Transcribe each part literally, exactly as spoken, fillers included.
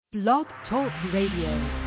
Blog Talk Radio.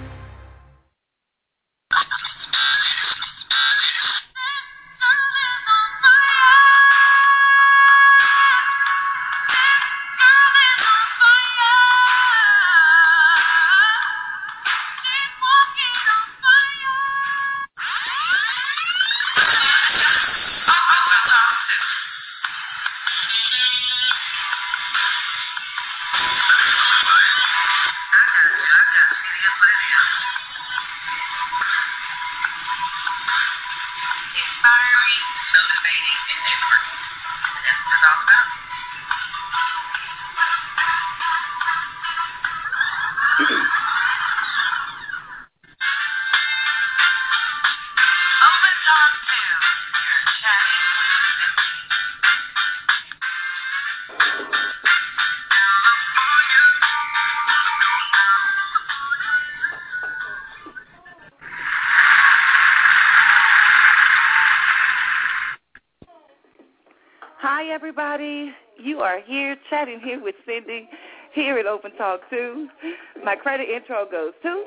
Hi, everybody. You are here chatting here with Cindy here at Open Talk two. My credit intro goes to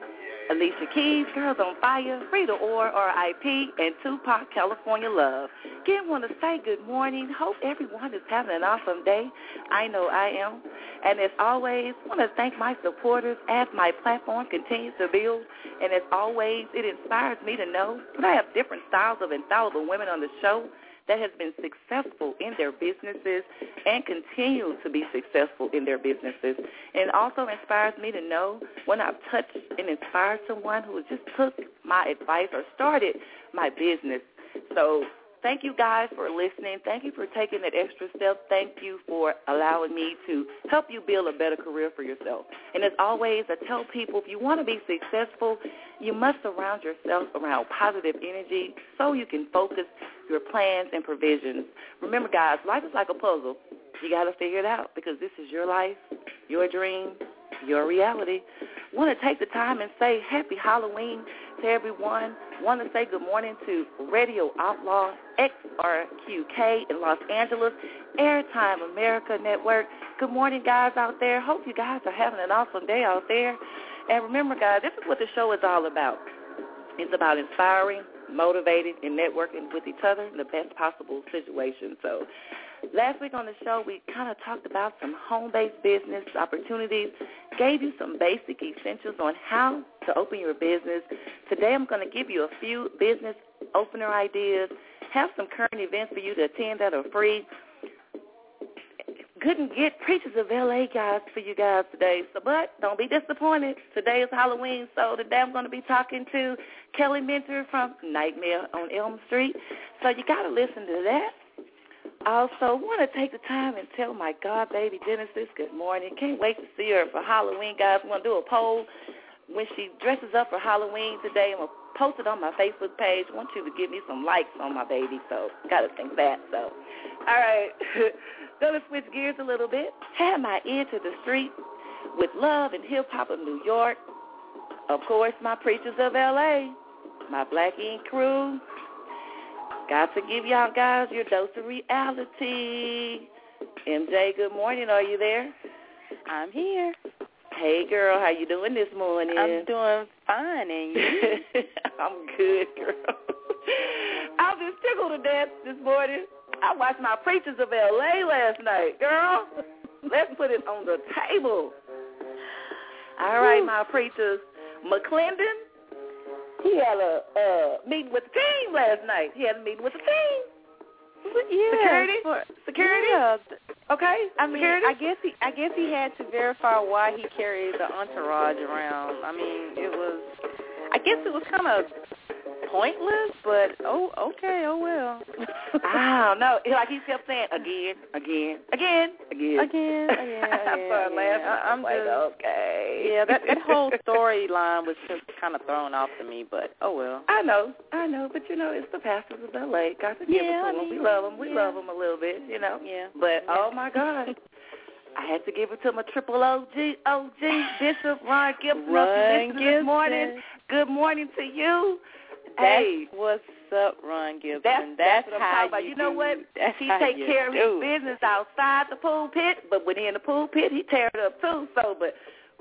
Alicia Keys, Girls on Fire, Rita Ora, R I P, and Tupac, California Love. Again, want to say good morning. Hope everyone is having an awesome day. I know I am. And as always, want to thank my supporters as my platform continues to build. And as always, it inspires me to know that I have different styles of infallible women on the show that has been successful in their businesses and continue to be successful in their businesses. And it also inspires me to know when I've touched and inspired someone who just took my advice or started my business. So thank you guys for listening. Thank you for taking that extra step. Thank you for allowing me to help you build a better career for yourself. And as always, I tell people, if you want to be successful, you must surround yourself around positive energy so you can focus your plans and provisions. Remember, guys, life is like a puzzle. You got to figure it out because this is your life, your dream, your reality. Want to take the time and say happy Halloween to everyone. Want to say good morning to Radio Outlaw X R Q K in Los Angeles, Airtime America Network. Good morning, guys out there. Hope you guys are having an awesome day out there. And remember, guys, this is what the show is all about. It's about inspiring, motivating, and networking with each other in the best possible situation. So last week on the show, we kind of talked about some home-based business opportunities, gave you some basic essentials on how to open your business. Today I'm going to give you a few business opener ideas, have some current events for you to attend that are free. Couldn't get Preachers of L A guys for you guys today, so but don't be disappointed. Today is Halloween, so today I'm going to be talking to Kelly Mentor from Nightmare on Elm Street. So you got to listen to that. I also want to take the time and tell my God baby Genesis good morning. Can't wait to see her for Halloween, guys. I'm going to do a poll when she dresses up for Halloween today. I'm going to post it on my Facebook page. I want you to give me some likes on my baby, so got to think that. So, all right. Going to switch gears a little bit. Had my ear to the street with love and hip-hop of New York. Of course, my Preachers of L A, my Black Ink crew. Got to give y'all guys your dose of reality. M J, good morning. Are you there? I'm here. Hey, girl. How you doing this morning? I'm doing fine, and you? I'm good, girl. I was just tickled to death this morning. I watched my Preachers of L A last night, girl. Let's put it on the table. All right, my preachers. McClendon, he had a uh, meeting with the team last night. He had a meeting with the team. Yeah. Security? For, Security? Yeah. Okay. I mean, Security? I guess he, I guess he had to verify why he carried the entourage around. I mean, it was, I guess it was kind of pointless, but oh, okay, oh well. I don't know. Like he kept saying again, again, again, again, again, again. I started laughing. I, I'm like, just, okay. Yeah, that that whole storyline was just kind of thrown off to me, but oh well. I know, I know, but you know, it's the pastors of L A. Got to give yeah, it to I them. mean, We love them. We yeah. love them a little bit, you know. Yeah. But yeah. oh my God. I had to give it to my triple O G, O G, Bishop Ron Gibson. Ron Gibson this morning. Good morning to you. That's hey, what's up, Ron Gibson. That's, that's, that's what I'm how talking about. You, you know do. what? That's he how take you care of do. his business outside the pool pit, but when he in the pool pit, he tear it up too. So, but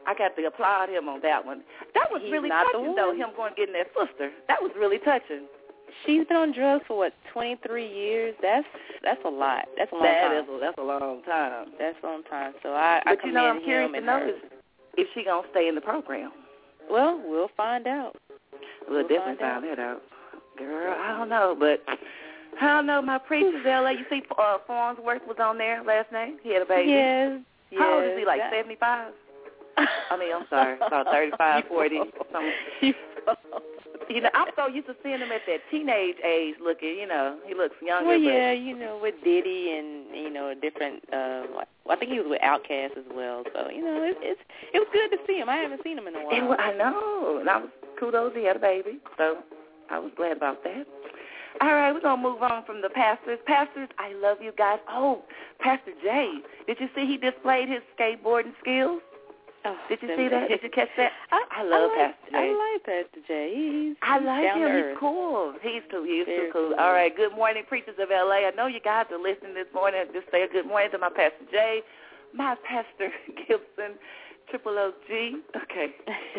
I got to applaud him on that one. That was He's really not the touching, though, one. him going getting that sister. That was really touching. She's been on drugs for, what, twenty-three years? That's that's a lot. That's a long that time. Is a, that's a long time. That's a long time. So I, I but you know, I'm commend curious him to and know her. is if she going to stay in the program. Well, we'll find out. We'll, we'll definitely find, find that out. Girl, I don't know, but I don't know. My preacher's L A. You see, uh, Farnsworth was on there last night. He had a baby. Yes. yes How old is he? Like that... seventy-five? I mean, I'm sorry, about thirty-five, forty. Something. You know, I'm so used to seeing him at that teenage age looking, you know, he looks younger. Well, yeah, but... you know, with Diddy and, you know, different, uh, well, I think he was with Outkast as well. So, you know, it, it's it was good to see him. I haven't seen him in a while. It, I know. And I was, kudos, he had a baby. So I was glad about that. All right, we're going to move on from the pastors. Pastors, I love you guys. Oh, Pastor Jay, did you see he displayed his skateboarding skills? Oh, Did you see that? Did you catch that? I, I love I like, Pastor Jay. I like Pastor Jay. He's, I like down him. to He's earth. cool. He's too, he's Very too cool. cool. All right, good morning, preachers of L A. I know you guys are listening this morning. Just say a good morning to my Pastor Jay, my Pastor Gibson, Triple O G. Okay.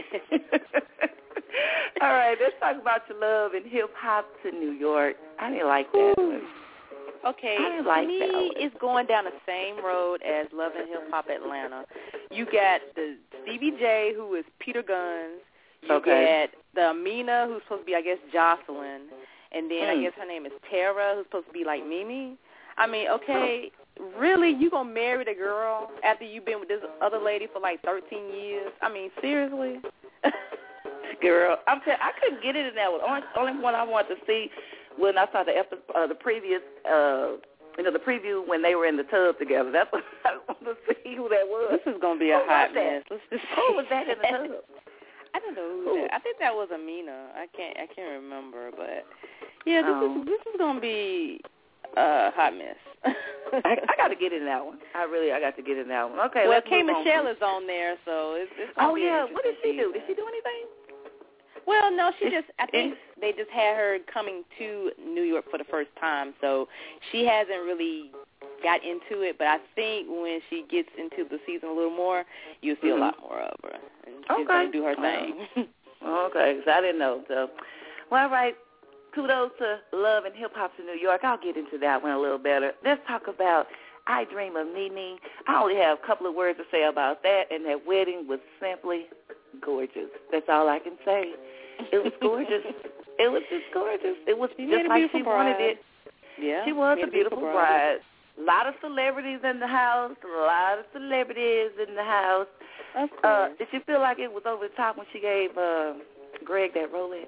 All right, let's talk about your love and hip-hop to New York. I didn't like that one. Okay, I like to me, it's going down the same road as Love and Hip Hop Atlanta. You got the Stevie J, who is Peter Guns. You okay. got the Amina, who's supposed to be, I guess, Jocelyn. And then mm. I guess her name is Tara, who's supposed to be like Mimi. I mean, okay, really, you going to marry the girl after you've been with this other lady for like thirteen years? I mean, seriously? Girl, I'm t- I couldn't get it in that one. Only, only one I wanted to see when I saw the epi- uh, the previous, uh, you know, the preview when they were in the tub together. That's what I wanted to see who that was. This is going to be a who hot mess. Let's just who was that in the tub? I don't know who, who? that. I think that was Amina. I can't. I can't remember, but yeah, this um, is this is going to be a hot mess. I, I got to get in that one. I really, I got to get in that one. Okay. Well, let's K. move Michelle on. is on there, so it's. it's oh be yeah. What did she do? season. Did she do anything? Well, no, she just, I think they just had her coming to New York for the first time, so she hasn't really got into it, but I think when she gets into the season a little more, you'll see mm-hmm. a lot more of her, and she's okay. going to do her thing. Okay, because I didn't know, so. Well, all right, kudos to Love and Hip Hop to New York. I'll get into that one a little better. Let's talk about I Dream of Nene. I only have a couple of words to say about that, and that wedding was simply gorgeous. That's all I can say. It was gorgeous. It was just gorgeous. It was she just like she bride. wanted it. Yeah, she was she a beautiful, beautiful bride. A lot of celebrities in the house. A lot of celebrities in the house. Of course. Uh, did you feel like it was over the top when she gave uh, Greg that Rolex?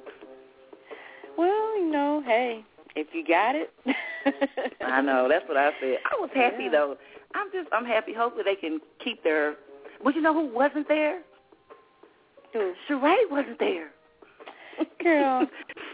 Well, you know, hey, if you got it. I know. That's what I said. I was happy, yeah. though. I'm just, I'm happy. Hopefully they can keep their, but you know who wasn't there? Who? Sheree wasn't there. Girl.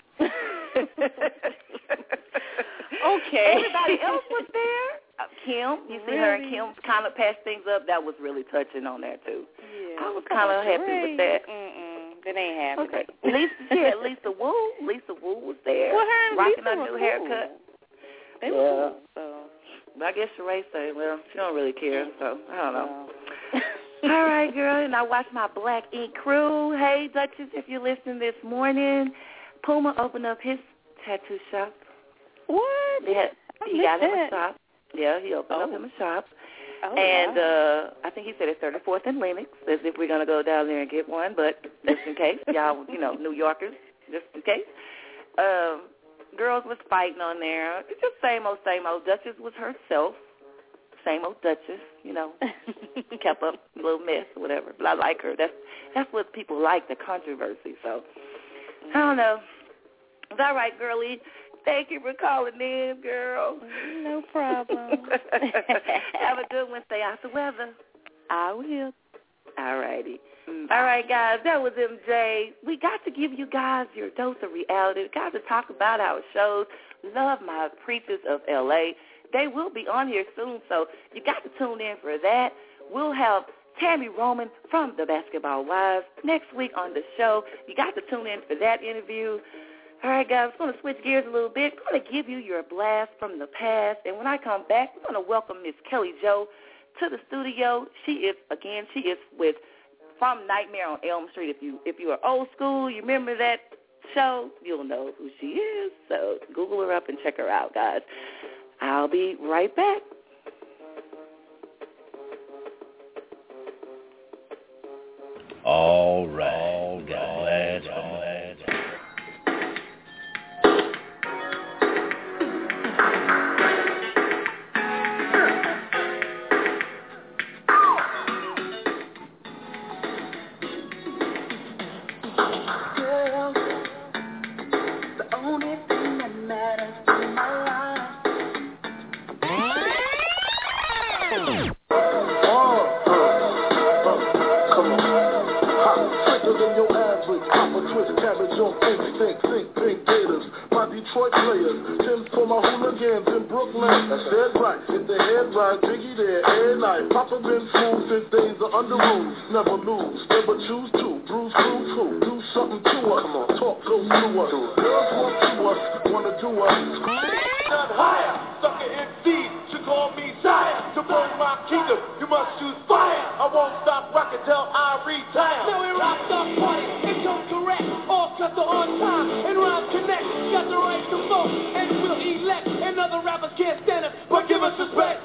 Okay. Everybody else was there. Uh, Kim, you see really? her and Kim kind of patched things up. That was really touching on there, too. Yeah. I was kind of happy Sheree. with that. Mm-mm. That ain't happening. Okay. Lisa, yeah, Lisa Wu. Lisa Wu was there. Well, her and rocking Lisa her were new cool. haircut. They yeah. were cool, so. But I guess Sheree said, well, she don't really care, so I don't know. No. All right, girl, and I watched my Black Ink crew. Hey, Duchess, if you're listening this morning, Puma opened up his tattoo shop. What? Yeah, I he got him that. a shop. Yeah, he opened oh. up him a shop. Oh, and wow. uh, I think he said it's thirty-fourth and Lenox, as if we're going to go down there and get one, but just in case, y'all, you know, New Yorkers, just in case. Um, girls was fighting on there. It's just same old, same old. Duchess was herself. Same old Duchess, you know, kept up a little mess or whatever. But I like her. That's that's what people like, the controversy. So, I don't know. It's all right, girlie. Thank you for calling in, girl. No problem. Have a good one. Stay out the weather. I will. All righty. All right, guys, that was M J. We got to give you guys your dose of reality. We got to talk about our shows. Love my preachers of L A. They will be on here soon, so you got to tune in for that. We'll have Tammy Roman from the Basketball Wives next week on the show. You got to tune in for that interview. All right, guys, I'm going to switch gears a little bit. I'm going to give you your blast from the past, and when I come back, I'm going to welcome Miss Kelly Jo to the studio. She is, again, she is with from Nightmare on Elm Street. If you if you are old school, you remember that show, you'll know who she is. So Google her up and check her out, guys. I'll be right back. All right. All right. Glad, glad. Detroit players, Tim's for my hooligans in Brooklyn. That's dead right, hit the head right, Biggie there, every night. Papa been smooth since days of under rules. Never lose, never choose to. Bruise, cruise, who? Do something to us. Come on, talk, go through us. Girls want to us, wanna do us. Not higher, sucker M Cs should call me sire. To burn my kingdom, you must choose fire. I won't stop rocking till I retire. Now we rock the party, and don't correct. All cuts are on time, and rhymes connect. Got the right to vote, and we'll elect. And other rappers can't stand it, but give us respect.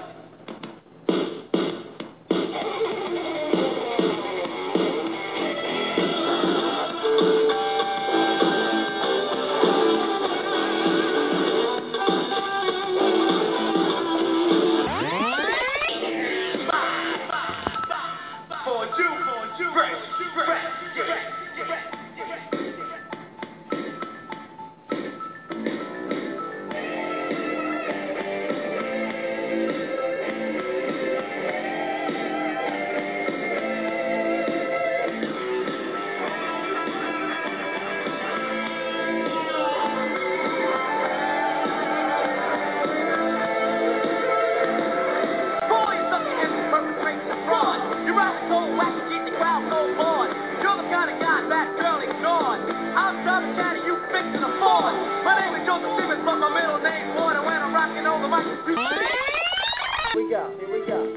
We go, here we go.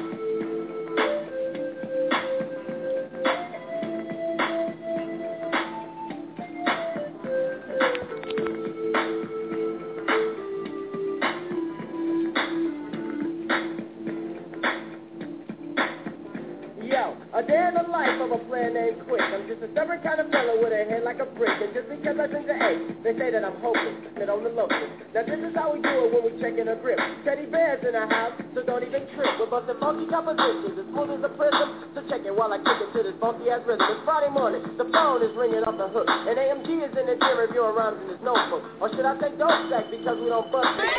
Yo, a day in the life of a player named Quick. I'm just a stubborn kind of fellow with a head like a brick. And just because I drink the A, they say that I'm hopeless, that I'm the locust. Now this is how we do it when we checking a grip. Teddy bears in the house, so don't even trip. We're busting funky compositions, as smooth as a prism. So check it while I kick it to this funky ass rhythm. It's Friday morning, the phone is ringing off the hook. And A M G is in the gym reviewing rhymes in his notebook. Or should I say don't sack because we don't bust it?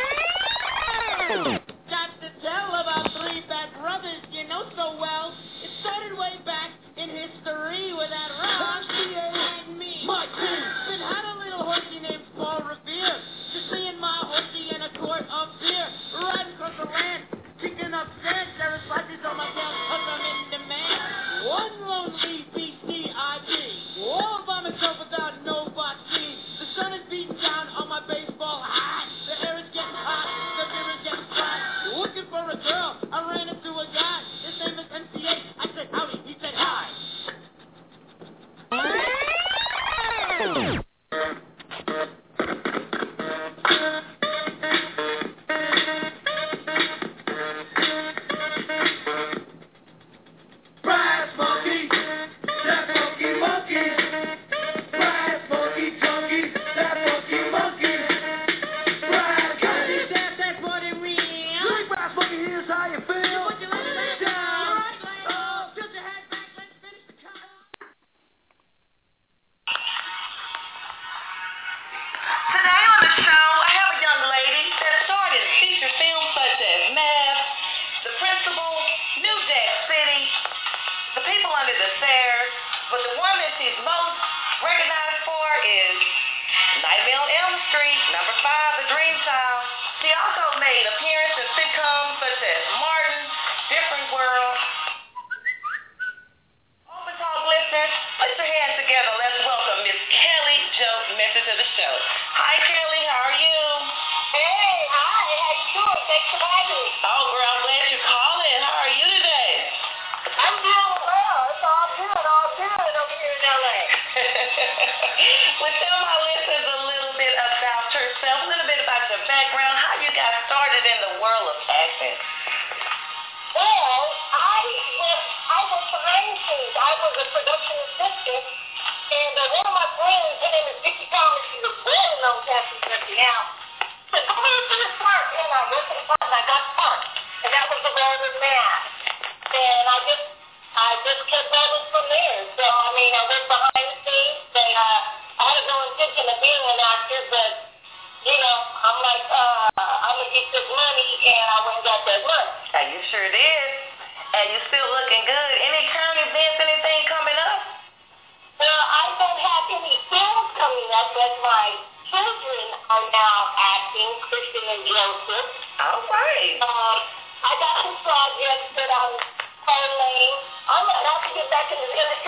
Got to tell about three bad brothers you know so well. It started way back in history with that Ron C A and me. My team. Then had a little horsey named Paul Revere. Just seeing my horsey in a quart of beer. Riding across the land, kicking up sand. There is slices on my tail cause I'm in demand. One lonely B C I D. All by myself without nobody. The sun is beating down on my baseball hat. The air is getting hot, the beer is getting flat. Looking for a girl, I ran into a guy. His name is M C A. I said howdy, he said hi. Brass monkey, that funky monkey. Brass monkey, junkie, that funky monkey. Brass monkey, that that's what it means. You think brass monkey, here's how you feel. Put your left leg down. Oh, tilt your head back, let's finish the count. Today on the show, I have a young lady that starred in feature films such as Math, The Principal, New Jack City, The People Under the Stairs, but the one that she's most recognized for is Nightmare on Elm Street, number five, The Dream Child. She also made appearances in sitcoms such as Martin, Different World. Open Talk listeners, put your hands together. Let's welcome Miss Kelly Jo Messer to the show. Hi, Kelly. How are you? Hey, hi. How you doing? Thanks for having me. Oh, girl, I'm glad you're calling. How are you today? I'm doing well. It's all good.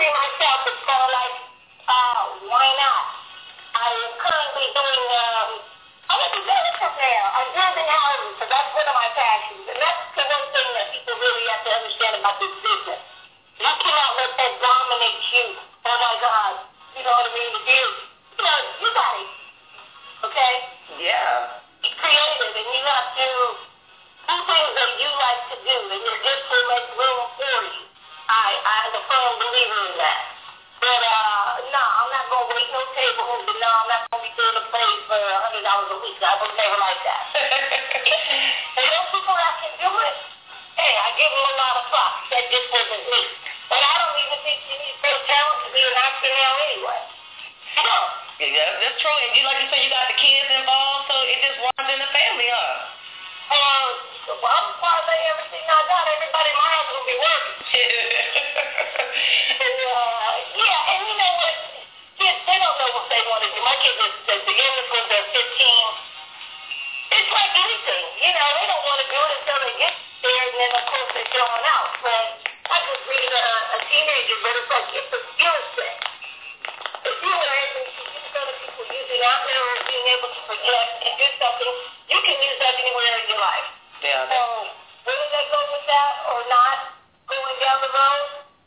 see myself as kind of like, uh, why not? I am currently doing, um, I'm a developer now. I'm building houses, so that's one of my passions. And that's the one thing that people really have to understand about this business. You cannot let that dominate you. Oh my God. You know what I mean? If you, you know, you got it. Okay? Yeah. Be creative, and you have to do things that you like to do, and your gifts will make room for you. I, I'm a firm believer in that. But, uh, no, I'm not going to wait no tables, and no, I'm not going to be doing a play for one hundred dollars a week. I was never like that. And those people that can do it, hey, I give them a lot of props. That just wasn't me. But I don't even think you need great talent to be an actor now anyway. No. Yeah, that's true. And you, like you said, you got the kids involved, so it just runs in the family, huh? Uh, well, I'm parlay everything I got. Everybody in my house will be working. And, uh, yeah, and you know what? Kids, they don't know what they want to do. My kids, are, the, the youngest ones are fifteen. It's like anything. You know, they don't want to do it until they get there, and then, of course, they're showing out. But I just read a, a teenager, but it's like it's a skill set. If you were able to use other people using out there or being able to project and do something, you can use that anywhere in your life. Yeah. So whether they go with that or not, going down the road,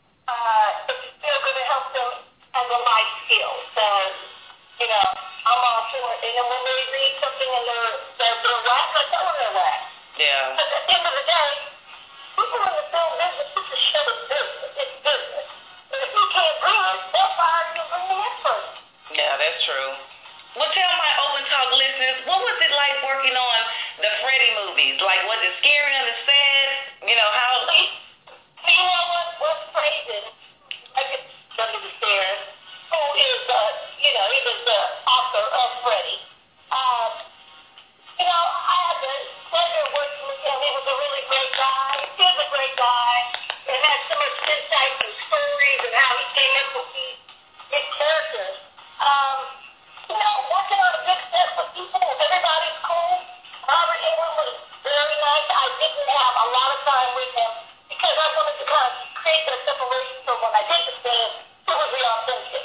uh, it's still going to help them as a life skill. So, you know, I'm all for it. And then when they read something and they're, they're, they're whack, I tell them they're whack. Yeah. But at the end of the day, people in the film business, it's a shit of business. It's business. And if you can't bring it, they'll fire you from the expert. Yeah, that's true. Well, tell my Open Talk listeners, what was it like working on the Freddie movies? Like, was it scary on the set? You know, how... You know what? What's crazy? I get under the stairs. Who is, uh, you know, he was the author of Freddie. Um, you know, I had the pleasure of working with him. He was a really great guy. He was a great guy. And had so much insight and stories and how he came up with these big characters. Um, you know, working on a big set with people, everybody's cool. Robert England was very nice. I didn't have a lot of time with him because I wanted to kind of create that separation so when I did the scene, it was real authentic.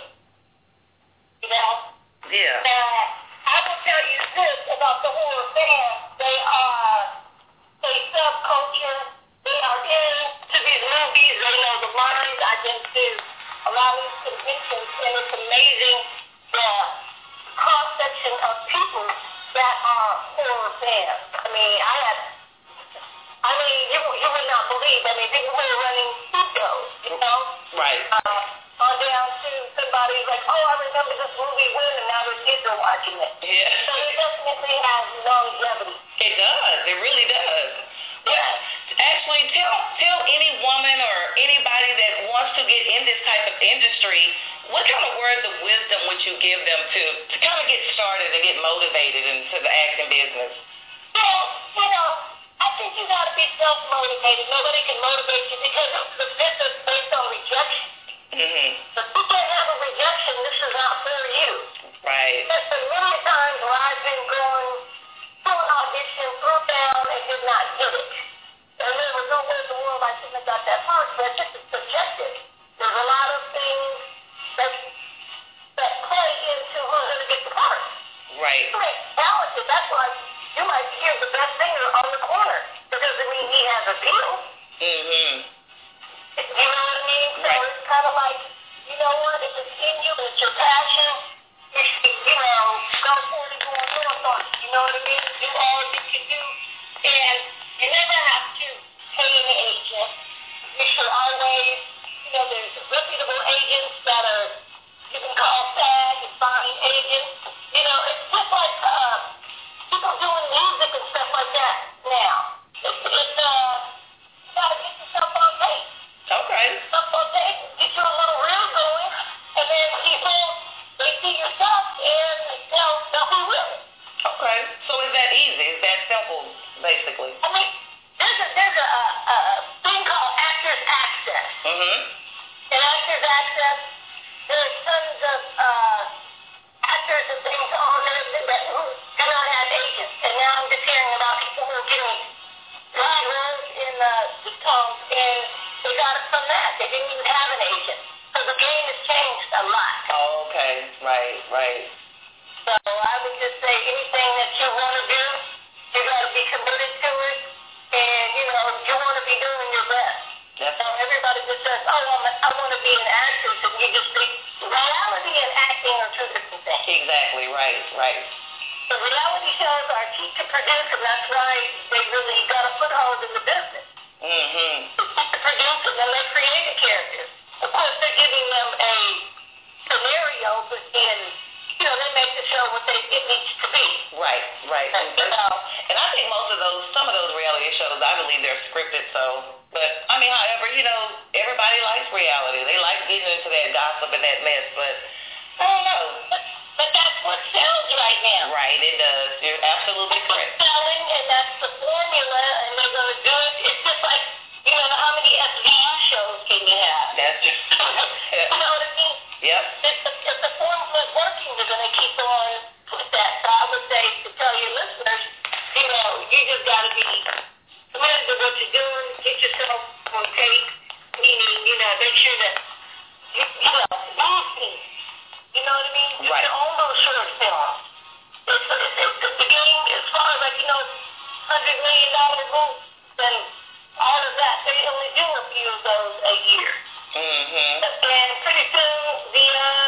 You know? Yeah. Now, I will tell you this about the horror fans. They are a subculture. They are into these movies. They know the lines. I've been to a lot of these conventions, and it's amazing the cross-section of people that are horror fans. I mean, I had, I mean, you, you would not believe. I mean, people were running studios, you know? Right. Uh, on down to somebody like, oh, I remember this movie when, and now their kids are watching it. Yeah. So it definitely has longevity. It does. It really does. Yeah. Actually, tell tell any woman or anybody that wants to get in this type of industry, what kind of words of wisdom would you give them to, to kind of get started and get motivated into the acting business? Well, you know, I think you got to be self-motivated. Nobody can motivate you because the business is based on rejection. Mm-hmm. If you can't have a rejection, this is not for you. Right. There's been many times where I've been going to an audition, threw down, and did not get it. And there was no way in the world I shouldn't have got that part, but it's just subjective. There's a lot of things that that play into who's going to get the part. Right. You're talented. That's why you might hear the best singer on the corner. That doesn't mean he has appeal. Mm-hmm. You know what I mean? So right. It's kind of like, you know what, if it's in you, it's your passion, you should, you know, go for it and go on north on it. You know what I mean? Do all you can do. And you never have to pay an agent. You should always, you know, there's reputable agents that are, you can call SAG and find agents. You know, it's just like uh, people doing music and stuff like that now. It's, it's uh, you got to get yourself on tape. Okay. Stuff on tape, get you a little reel going, and then people, they see your stuff and they'll, they'll be with it. Okay. So is that easy? Is that simple, basically? I mean, there's a, there's a, a, a thing called Actors Access. Mm-hmm. In Actors Access, there's tons of uh, actors and things on there that who do not have agents. And now I'm just hearing about people who are getting lead roles in uh, sitcoms, and they got it from that. They didn't even have an agent. Because again, right. So I would just say anything that you want to do, you got to be committed to it, and, you know, you want to be doing your best. That's so everybody just says, oh, I'm a, I want to be an actress, and you just think reality and acting are two different things. Exactly, right, right. The reality shows are cheap to produce, and that's why they really got a foothold in the business. Mm-hmm. It's cheap to produce, and then they create the characters. Of course, they're giving them a scenario, but then, you know, they make the show what they, it needs to be. Right, right. And, you know, and I think most of those, some of those reality shows, I believe they're scripted, so, but, I mean, however, you know, everybody likes reality. They like getting into that gossip and that mess, but I don't know. But, but that's what sells right now. Right, it does. You're absolutely it's correct. selling, and that's the formula, and they're going to do it. It's just like, you know, how many S V U shows can you have? That's just, you know what I mean? Yep. If the, if the formula is working, they're going to keep on with that. So I would say to tell your listeners, you know, you just got to be committed to what you're doing. Get yourself on tape, meaning, you know, make sure that, you, you know, news piece. You know what I mean? You right. can own those short films. It's, it's, it's, it's the game as far as, like, you know, one hundred million dollars movies, and all of that, they only do a few of those a year. Mm-hmm. And pretty soon, the, uh,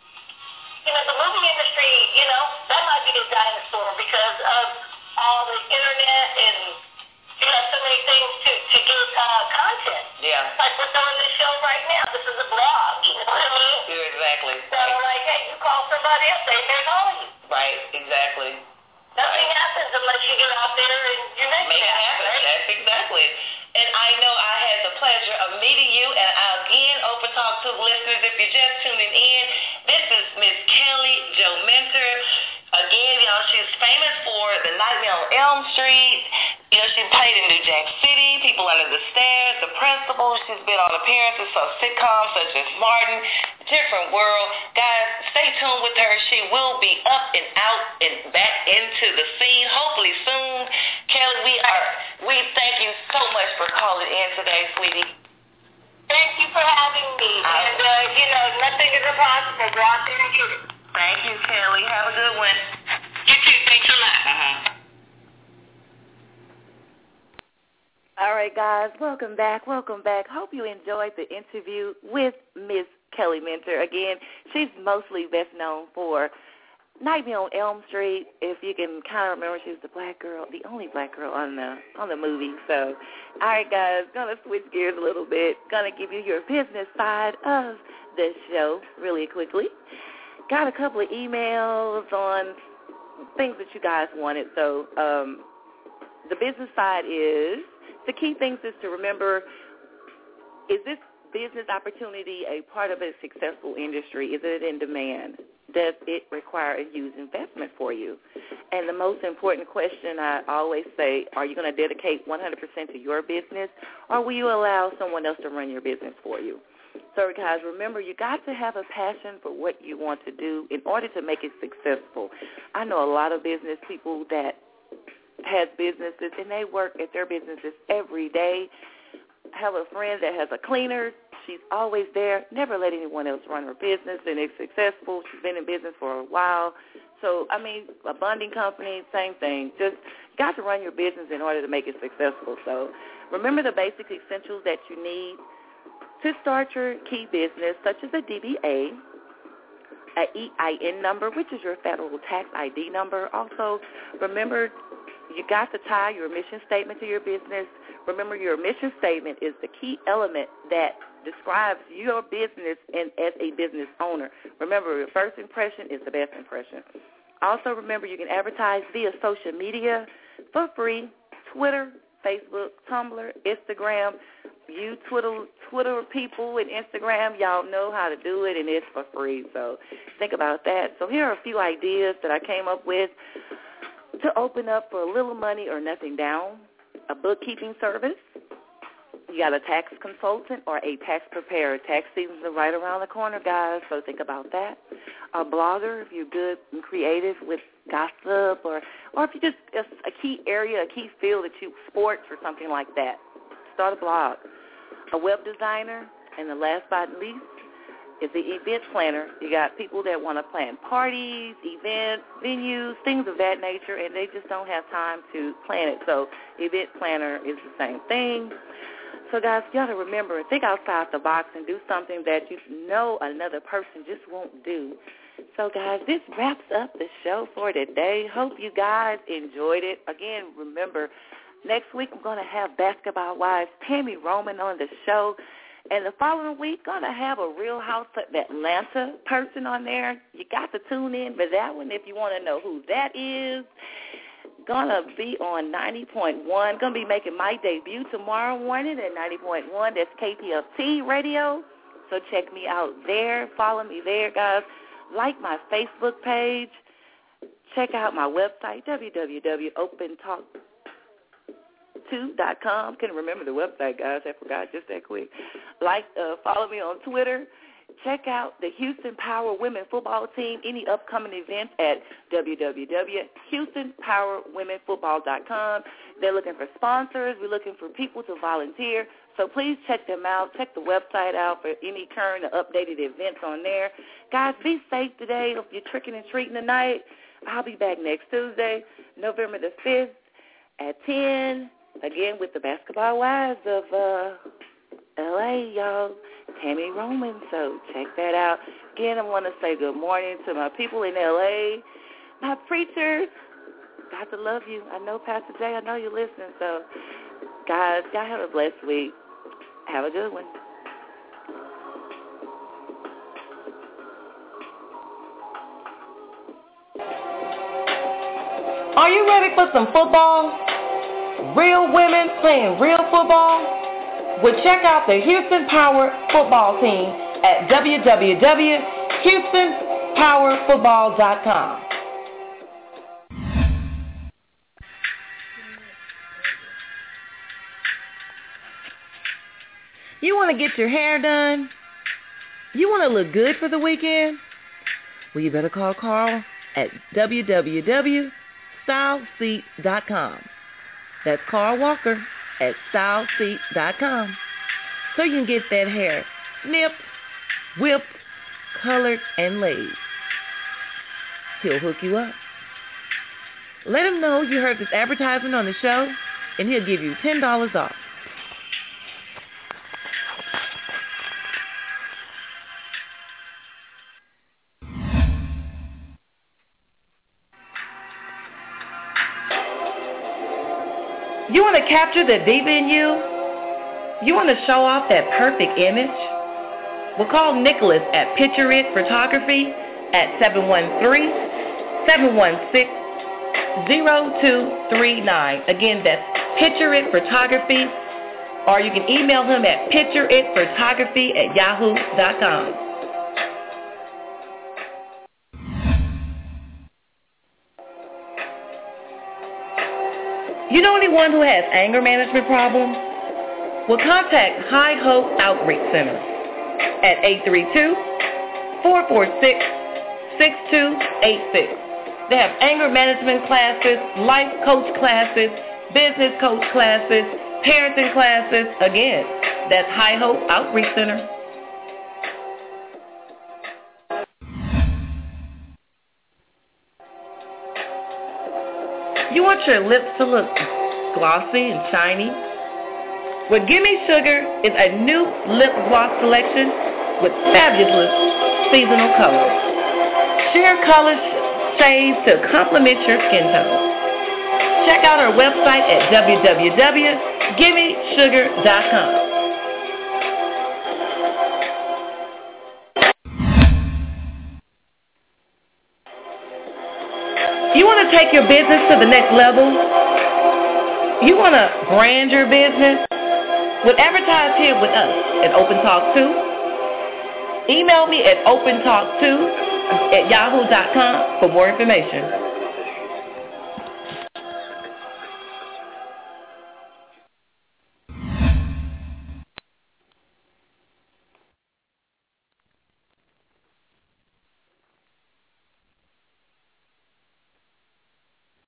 you know, the movie industry, you know, that might be a dinosaur because of all the internet and, you know, so many things to, to get uh, content. Yeah. Like we're doing this show right now. This is a blog, you know what I mean? Yeah, exactly. So, right. like, hey, you call somebody else, they may call you. Right, exactly. Nothing right. happens unless you get out there and you make, make it happen. Right? That's exactly. And I know I had the pleasure of meeting you, and again, Open Talk to listeners, if you're just tuning in, this is Miss Kelly Jo Minter. Again, y'all, she's famous for The Nightmare on Elm Street. You know, she played in New Jack City, People Under the Stairs, The Principal. She's been on appearances of sitcoms such as Martin, Different World. Guys, stay tuned with her. She will be up and out and back into the scene, hopefully soon. Kelly, we are, we thank you so much for calling in today, sweetie. Thank you for having me. I, and, uh, you know, nothing is impossible. Go out there and get it. Thank you, Kelly. Have a good one. You too. Thanks a lot. Uh-huh. All right, guys, welcome back. Welcome back. Hope you enjoyed the interview with Miss Kelly Minter. Again, she's mostly best known for Nightmare on Elm Street. If you can kind of remember, she was the black girl, the only black girl on the on the movie. So, all right, guys, gonna switch gears a little bit. Gonna give you your business side of the show really quickly. Got a couple of emails on things that you guys wanted. So, um, the business side is, the key things is to remember, is this business opportunity a part of a successful industry? Is it in demand? Does it require a huge investment for you? And the most important question I always say, are you going to dedicate one hundred percent to your business, or will you allow someone else to run your business for you? So, guys, remember, you got to have a passion for what you want to do in order to make it successful. I know a lot of business people that has businesses, and they work at their businesses every day. I have a friend that has a cleaner. She's always there, never let anyone else run her business, and it's successful. She's been in business for a while. So, I mean, a bonding company, same thing. Just got to run your business in order to make it successful. So remember the basic essentials that you need to start your key business, such as a D B A, a E I N number, which is your federal tax I D number. Also, remember, you got to tie your mission statement to your business. Remember, your mission statement is the key element that describes your business and as a business owner. Remember, your first impression is the best impression. Also, remember, you can advertise via social media for free: Twitter, Facebook, Tumblr, Instagram. You Twitter, Twitter people and Instagram, y'all know how to do it, and it's for free. So think about that. So here are a few ideas that I came up with to open up for a little money or nothing down: a bookkeeping service. You got a tax consultant or a tax preparer. Tax season is right around the corner, guys, so think about that. A blogger, if you're good and creative with gossip, or, or if you just, a key area, a key field that you, sports or something like that, start a blog. A web designer, and the last but not least, is the event planner. You got people that want to plan parties, events, venues, things of that nature, and they just don't have time to plan it. So event planner is the same thing. So, guys, you got to remember, think outside the box and do something that you know another person just won't do. So, guys, this wraps up the show for today. Hope you guys enjoyed it. Again, remember, next week I'm going to have Basketball Wives Tammy Roman on the show. And the following week, going to have a Real House of Atlanta person on there. You got to tune in for that one if you want to know who that is. Going to be on ninety point one. Going to be making my debut tomorrow morning at ninety point one. That's K P F T Radio. So check me out there. Follow me there, guys. Like my Facebook page. Check out my website, w w w dot open talk two dot com. Can't remember the website, guys. I forgot just that quick. Like, uh, follow me on Twitter. Check out the Houston Power Women Football Team, any upcoming events at w w w dot houston power women football dot com. They're looking for sponsors. We're looking for people to volunteer. So please check them out. Check the website out for any current or updated events on there. Guys, be safe today. If you're tricking and treating tonight, I'll be back next Tuesday, November the fifth at ten, again with the Basketball Wives of uh, L A, y'all. Tammy Roman, so check that out. Again, I want to say good morning to my people in L A, my preachers. Got to love you. I know, Pastor Jay, I know you're listening. So, guys, y'all have a blessed week. Have a good one. Are you ready for some football? Real women playing real football? Well, check out the Houston Power Football Team at w w w dot houston power football dot com. You want to get your hair done? You want to look good for the weekend? Well, you better call Carl at w w w dot style seat dot com. That's Carl Walker at style seat dot com. So you can get that hair snipped, whipped, colored, and laid. He'll hook you up. Let him know you heard this advertisement on the show, and he'll give you ten dollars off. You want to capture the diva in you? You want to show off that perfect image? Well, call Nicholas at Picture It Photography at seven one three, seven one six, zero two three nine. Again, that's Picture It Photography, or you can email him at picture it photography at yahoo dot com. You know anyone who has anger management problems? Well, contact High Hope Outreach Center at eight three two, four four six, six two eight six. They have anger management classes, life coach classes, business coach classes, parenting classes. Again, that's High Hope Outreach Center. You want your lips to look glossy and shiny? Well, Gimme Sugar is a new lip gloss selection with fabulous seasonal colors. Sheer color shades to complement your skin tone. Check out our website at w w w dot gimme sugar dot com. You want to take your business to the next level? You want to brand your business? Well, advertise here with us at Open Talk two. Email me at open talk two at yahoo dot com for more information.